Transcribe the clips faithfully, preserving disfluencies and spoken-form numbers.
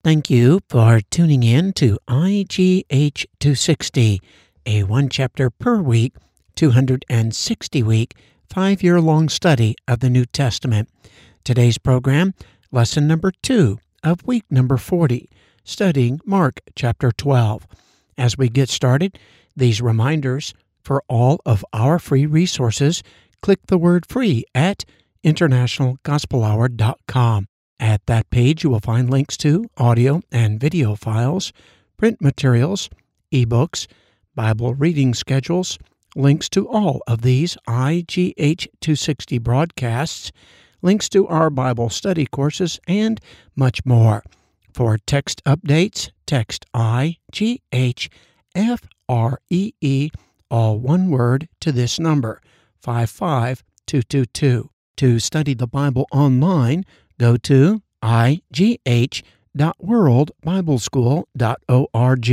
Thank you for tuning in to I G H two sixty, a one chapter per week, two hundred sixty week, five-year-long study of the New Testament. Today's program, lesson number two of week number forty, studying Mark chapter twelve. As we get started, these reminders for all of our free resources, click the word free at international gospel hour dot com. At that page, you will find links to audio and video files, print materials, ebooks, Bible reading schedules, links to all of these I G H two sixty broadcasts, links to our Bible study courses, and much more. For text updates, text I G H F R E E, all one word, to this number, five five two two two. To study the Bible online, go to I G H dot world bible school dot org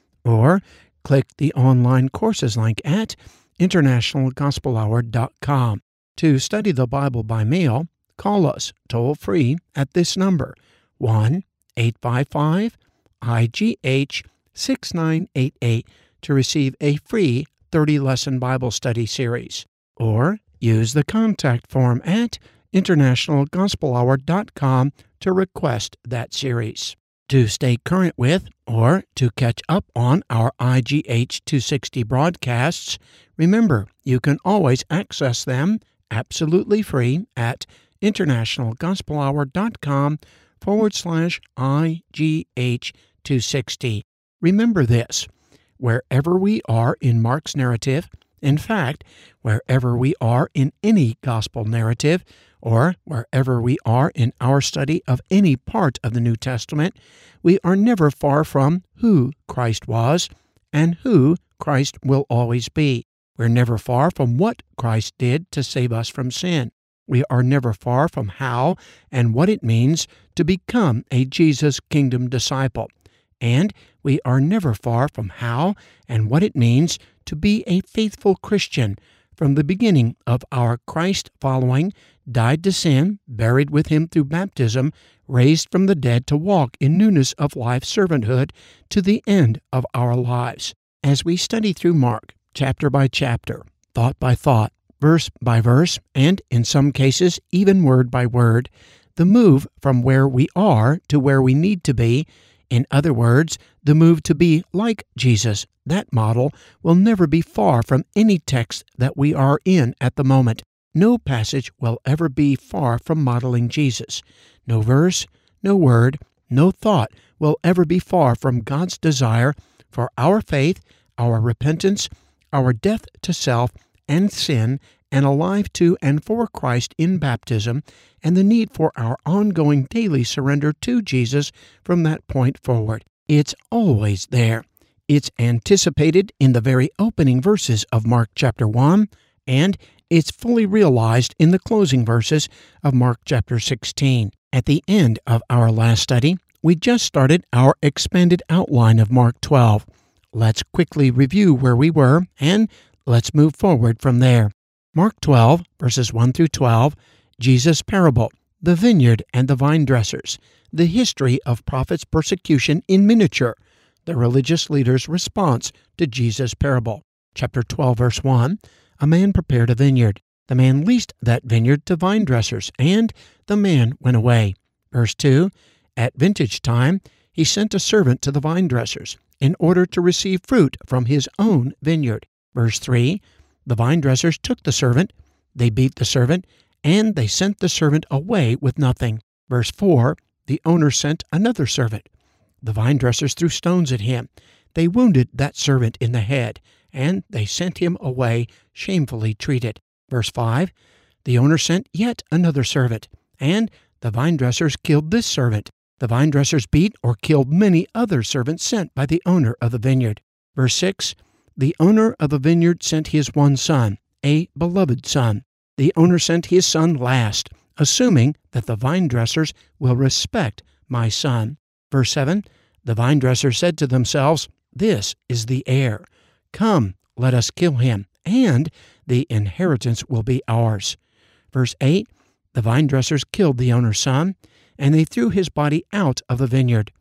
or click the online courses link at international gospel hour dot com. To study the Bible by mail, call us toll-free at this number, one eight five five I G H six nine eight eight, to receive a free thirty-lesson Bible study series, or use the contact form at international gospel hour dot com to request that series. To stay current with or to catch up on our I G H two sixty broadcasts, remember you can always access them absolutely free at international gospel hour dot com forward slash I G H two sixty. Remember this, wherever we are in Mark's narrative, in fact, wherever we are in any gospel narrative, or wherever we are in our study of any part of the New Testament, we are never far from who Christ was and who Christ will always be. We're never far from what Christ did to save us from sin. We are never far from how and what it means to become a Jesus Kingdom disciple. And we are never far from how and what it means to be a faithful Christian from the beginning of our Christ following, died to sin, buried with him through baptism, raised from the dead to walk in newness of life servanthood to the end of our lives. As we study through Mark, chapter by chapter, thought by thought, verse by verse, and in some cases even word by word, the move from where we are to where we need to be, in other words, the move to be like Jesus, that model will never be far from any text that we are in at the moment. No passage will ever be far from modeling Jesus. No verse, no word, no thought will ever be far from God's desire for our faith, our repentance, our death to self and sin, and alive to and for Christ in baptism, and the need for our ongoing daily surrender to Jesus from that point forward. It's always there. It's anticipated in the very opening verses of Mark chapter one, and it's fully realized in the closing verses of Mark chapter sixteen. At the end of our last study, we just started our expanded outline of Mark twelve. Let's quickly review where we were, and let's move forward from there. Mark twelve, verses one through twelve, Jesus' parable, the vineyard and the vine dressers, the history of prophets' persecution in miniature, the religious leaders' response to Jesus' parable. Chapter twelve, verse one, a man prepared a vineyard. The man leased that vineyard to vine dressers, and the man went away. Verse two, at vintage time, he sent a servant to the vine dressers in order to receive fruit from his own vineyard. Verse three, the vine dressers took the servant, they beat the servant, and they sent the servant away with nothing. Verse four, the owner sent another servant. The vine dressers threw stones at him. They wounded that servant in the head, and they sent him away shamefully treated. Verse five, the owner sent yet another servant, and the vine dressers killed this servant. The vine dressers beat or killed many other servants sent by the owner of the vineyard. Verse six, the owner of the vineyard sent his one son, a beloved son. The owner sent his son last, assuming that the vine dressers will respect my son. Verse seven, the vine dressers said to themselves, this is the heir. Come, let us kill him, and the inheritance will be ours. Verse eight, the vine dressers killed the owner's son, and they threw his body out of the vineyard.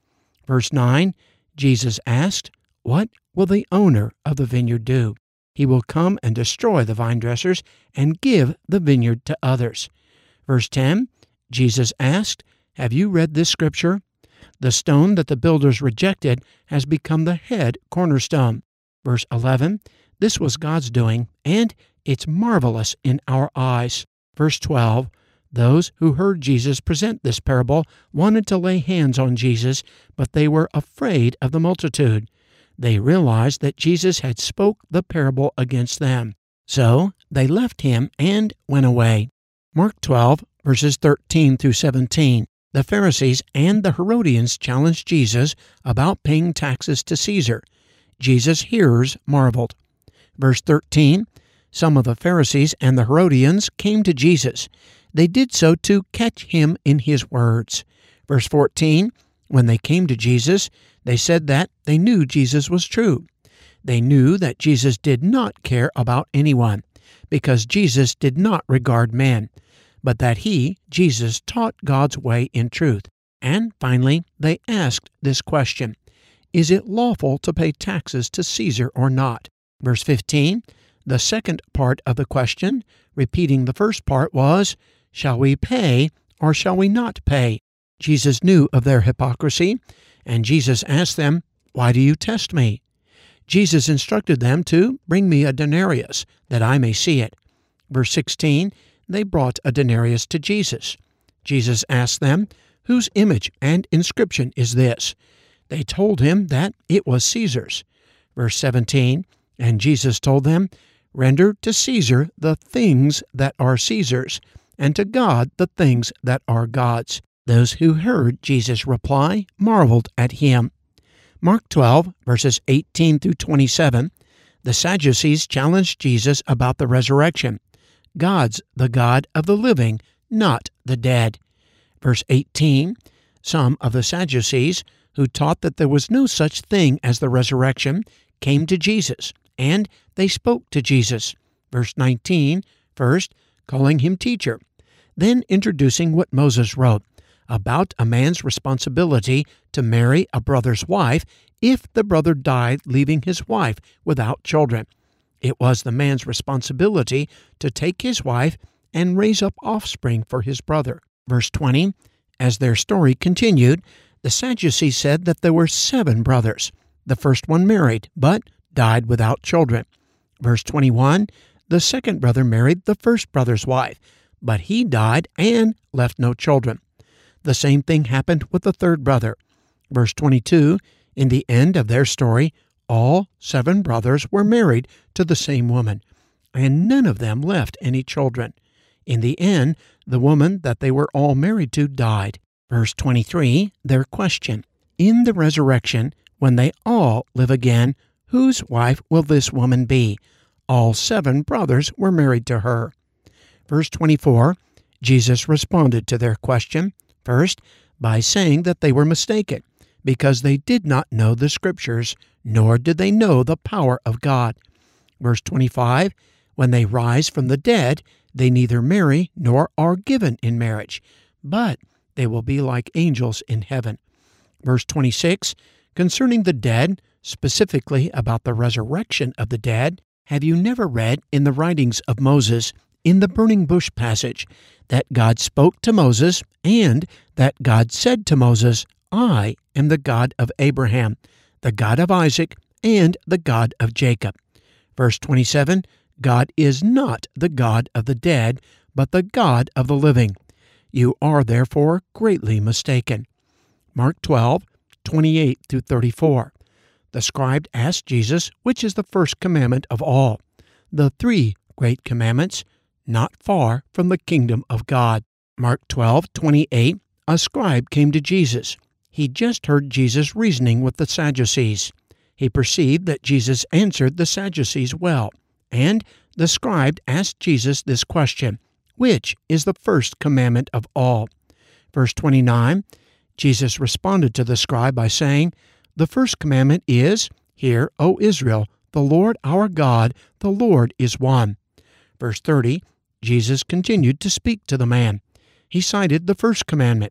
Verse nine, Jesus asked, "What will the owner of the vineyard do? He will come and destroy the vine dressers and give the vineyard to others." Verse ten, Jesus asked, "Have you read this scripture? The stone that the builders rejected has become the head cornerstone." Verse eleven, this was God's doing, and it's marvelous in our eyes. Verse twelve, those who heard Jesus present this parable wanted to lay hands on Jesus, but they were afraid of the multitude. They realized that Jesus had spoke the parable against them. So they left him and went away. Mark twelve, verses thirteen through seventeen. The Pharisees and the Herodians challenged Jesus about paying taxes to Caesar. Jesus' hearers marveled. Verse thirteen, some of the Pharisees and the Herodians came to Jesus. They did so to catch him in his words. Verse fourteen, when they came to Jesus, they said that they knew Jesus was true. They knew that Jesus did not care about anyone, because Jesus did not regard men, but that he, Jesus, taught God's way in truth. And finally, they asked this question, "Is it lawful to pay taxes to Caesar or not?" Verse fifteen, the second part of the question, repeating the first part, was, "Shall we pay or shall we not pay?" Jesus knew of their hypocrisy, and Jesus asked them, "Why do you test me?" Jesus instructed them to bring me a denarius, that I may see it. Verse sixteen, they brought a denarius to Jesus. Jesus asked them, "Whose image and inscription is this?" They told him that it was Caesar's. Verse seventeen, and Jesus told them, "Render to Caesar the things that are Caesar's, and to God the things that are God's." Those who heard Jesus' reply marveled at him. Mark twelve, verses eighteen through twenty-seven, the Sadducees challenged Jesus about the resurrection. God's the God of the living, not the dead. Verse eighteen, some of the Sadducees, who taught that there was no such thing as the resurrection, came to Jesus, and they spoke to Jesus. Verse nineteen, first calling him teacher, then introducing what Moses wrote about a man's responsibility to marry a brother's wife if the brother died leaving his wife without children. It was the man's responsibility to take his wife and raise up offspring for his brother. Verse twenty, as their story continued, the Sadducees said that there were seven brothers. The first one married, but died without children. Verse twenty-one, the second brother married the first brother's wife, but he died and left no children. The same thing happened with the third brother. Verse twenty-two, in the end of their story, all seven brothers were married to the same woman, and none of them left any children. In the end, the woman that they were all married to died. Verse twenty-three, their question, in the resurrection, when they all live again, whose wife will this woman be? All seven brothers were married to her. Verse twenty-four, Jesus responded to their question, first, by saying that they were mistaken, because they did not know the Scriptures, nor did they know the power of God. Verse twenty-five, when they rise from the dead, they neither marry nor are given in marriage, but they will be like angels in heaven. Verse twenty-six, concerning the dead, specifically about the resurrection of the dead, have you never read in the writings of Moses, in the burning bush passage, that God spoke to Moses, and that God said to Moses, I am the God of Abraham, the God of Isaac, and the God of Jacob. Verse twenty-seven, God is not the God of the dead, but the God of the living. You are therefore greatly mistaken. Mark twelve, twenty-eight through thirty-four. The scribe asked Jesus, which is the first commandment of all? The three great commandments, not far from the kingdom of God. Mark twelve, twenty-eight, a scribe came to Jesus. He just heard Jesus reasoning with the Sadducees. He perceived that Jesus answered the Sadducees well, and the scribe asked Jesus this question, which is the first commandment of all? Verse twenty-nine, Jesus responded to the scribe by saying, the first commandment is, Hear, O Israel, the Lord our God, the Lord is one. Verse thirty, Jesus continued to speak to the man. He cited the first commandment,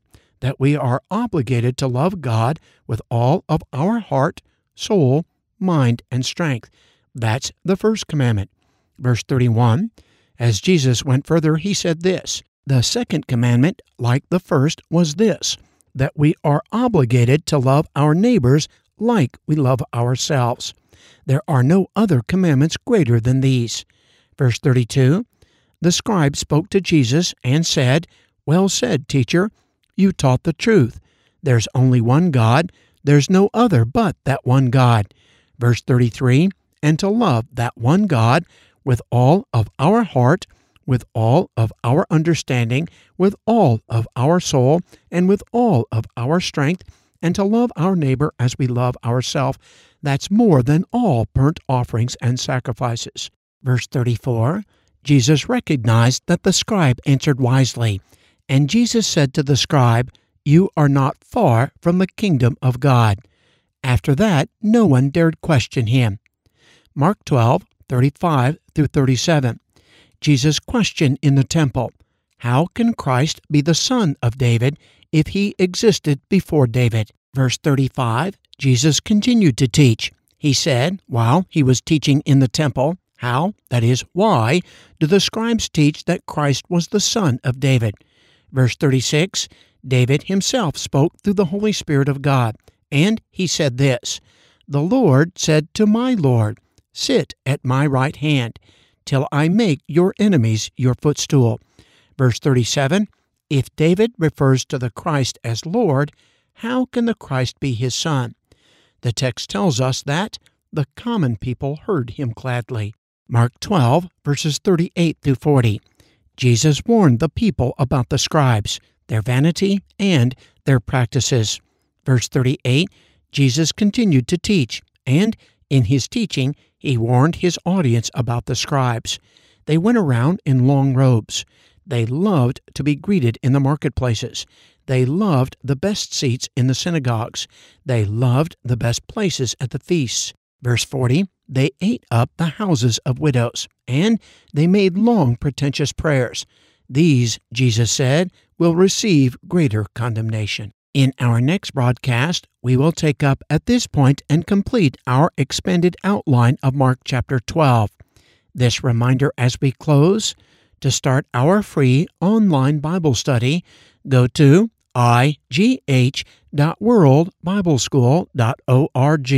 that we are obligated to love God with all of our heart, soul, mind, and strength. That's the first commandment. Verse thirty-one, as Jesus went further, he said this, the second commandment, like the first, was this, that we are obligated to love our neighbors like we love ourselves. There are no other commandments greater than these. Verse thirty-two, the scribe spoke to Jesus and said, well said, teacher, you taught the truth. There's only one God, there's no other but that one God. Verse thirty-three, and to love that one God with all of our heart, with all of our understanding, with all of our soul, and with all of our strength, and to love our neighbor as we love ourselves. That's more than all burnt offerings and sacrifices. Verse thirty-four, Jesus recognized that the scribe answered wisely, and Jesus said to the scribe, you are not far from the kingdom of God. After that, no one dared question him. Mark twelve, thirty-five through thirty-seven. Jesus' question in the temple, how can Christ be the son of David if he existed before David? Verse thirty-five, Jesus continued to teach. He said, while he was teaching in the temple, how, that is, why, do the scribes teach that Christ was the son of David? Verse thirty-six, David himself spoke through the Holy Spirit of God, and he said this, the Lord said to my Lord, sit at my right hand, till I make your enemies your footstool. Verse thirty-seven, if David refers to the Christ as Lord, how can the Christ be his son? The text tells us that the common people heard him gladly. Mark twelve, verses thirty-eight through forty. Jesus warned the people about the scribes, their vanity, and their practices. Verse thirty-eight, Jesus continued to teach, and in his teaching, he warned his audience about the scribes. They went around in long robes. They loved to be greeted in the marketplaces. They loved the best seats in the synagogues. They loved the best places at the feasts. Verse forty, they ate up the houses of widows, and they made long pretentious prayers. These, Jesus said, will receive greater condemnation. In our next broadcast, we will take up at this point and complete our expanded outline of Mark chapter twelve. This reminder as we close, to start our free online Bible study, go to i g h dot world bible school dot org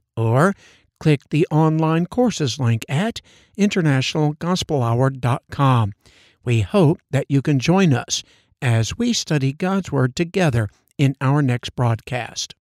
or click the online courses link at international gospel hour dot com. We hope that you can join us as we study God's Word together in our next broadcast.